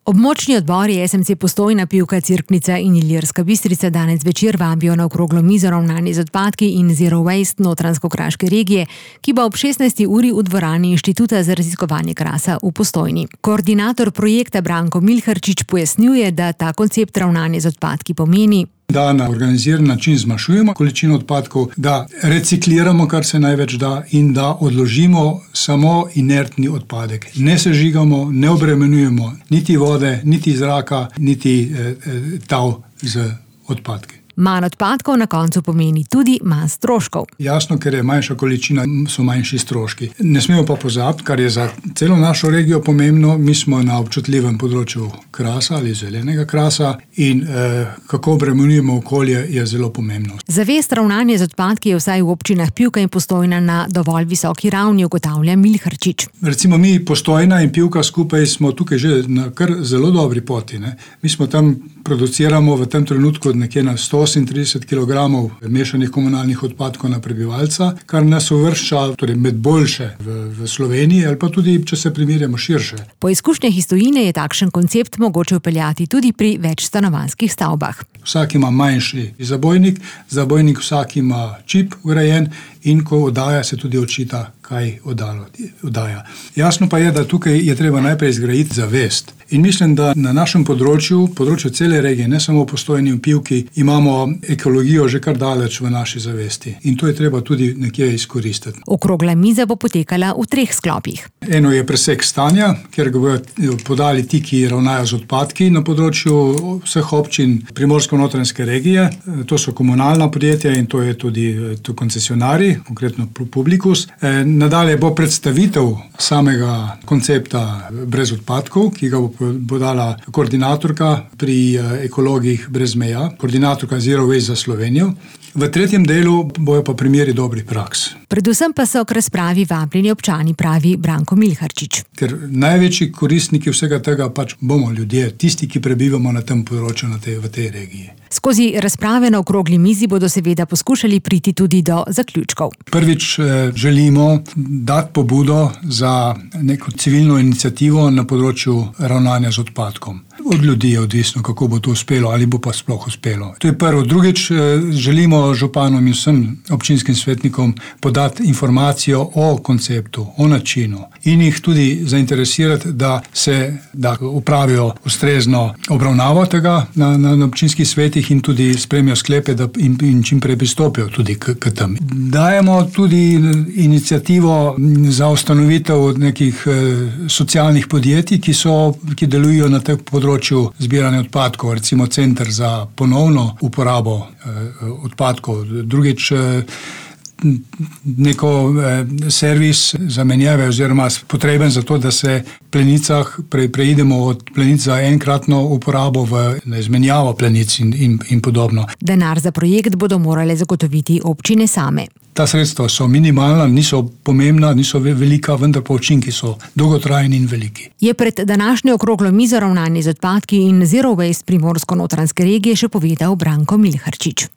Območni odbori SMC Postojna, Pivka, Cerknica in Ilirska Bistrica danes zvečer vabijo na okroglo mizo ravnanje z odpadki in Zero Waste Notranjsko-kraške regije, ki bo ob 16. uri v dvorani Inštituta za raziskovanje krasa v Postojni. Koordinator projekta Branko Milharčič pojasnjuje, da ta koncept ravnanja z odpadki pomeni, da na organiziran način zmanjšujemo količino odpadkov, da recikliramo, kar se največ da, in da odložimo samo inertni odpadek. Ne sežigamo, ne obremenjujemo niti vode, niti zraka, niti tal z odpadki. Manj odpadkov na koncu pomeni tudi manj stroškov. Jasno, ker je manjša količina, so manjši stroški. Ne smemo pa pozabiti, kar je za celo našo regijo pomembno, mi smo na občutljivem področju krasa ali zelenega krasa in kako obremenjujemo okolje je zelo pomembno. Zavest ravnanja z odpadki je vsaj v občinah Pivka in Postojna na dovolj visoki ravni, ugotavlja Milharčič. Recimo mi Postojna in Pivka skupaj smo tukaj že na kar zelo dobri poti. Mi smo tam produciramo v tem trenutku nekje na 138 kg mešanih komunalnih odpadkov na prebivalca, kar nas uvršča med boljše v Sloveniji ali pa tudi, če se primerjamo širše. Po izkušnjah iz tujine je takšen koncept mogoče vpeljati tudi pri večstanovanjskih stavbah. Vsak ima manjši zabojnik vsak ima čip vgrajen in ko oddaja, se tudi odčita, kaj oddaja. Jasno pa je, da tukaj je treba najprej zgraditi zavest. In mislim, da na našem področju cele regije, ne samo v Postojni in Pivki, imamo ekologijo že kar daleč v naši zavesti. In to je treba tudi nekje izkoristiti. Okrogla miza bo potekala v 3 sklopih. Eno je presek stanja, kjer ga bodo podali ti, ki ravnajo z odpadki na področju vseh občin Primorsko-notranjske regije. To so komunalna podjetja in to je tudi koncesionarji, konkretno Publikus. Nadalje bo predstavitev samega koncepta brez odpadkov, ki ga bo dala koordinatorka pri ekologih brez meja, koordinatorka Zero Waste za Slovenijo. V 3. delu bojo pa primeri dobrih praks. Predvsem pa so k razpravi vabljeni občani, pravi Branko Milharčič. Ker največji koristniki vsega tega bomo ljudje, tisti, ki prebivamo na tem področju v tej regiji. Skozi razprave na okrogli mizi bodo seveda poskušali priti tudi do zaključkov. Prvič želimo dati pobudo za neko civilno iniciativo na področju ravnanja z odpadkom. Od ljudi je odvisno, kako bo to uspelo ali bo pa sploh uspelo. To je prvo. Drugič želimo županom in vsem občinskim svetnikom podati informacijo o konceptu, o načinu in jih tudi zainteresirati, da upravijo ustrezno obravnavo tega na občinskih svetih in tudi sprejmejo sklepe in čim prej pristopijo tudi k tem. Dajemo tudi inicijativo za ustanovitev nekih socialnih podjetij, ki delujejo na tem področju zbiranja odpadkov, recimo center za ponovno uporabo odpadkov. Drugič neko servis zamenjave oziroma potreben za to, da se plenicah preidemo od plenic za enkratno uporabo na izmenjavo plenic in podobno. Denar za projekt bodo morale zagotoviti občine same. Ta sredstva so minimalna, niso pomembna, niso velika, vendar pa učinki so dolgotrajni in veliki. Je pred današnjo okroglo mizo ravnanje z odpadki in Zero Waste Primorsko-notranjske regije še povedal Branko Milharčič.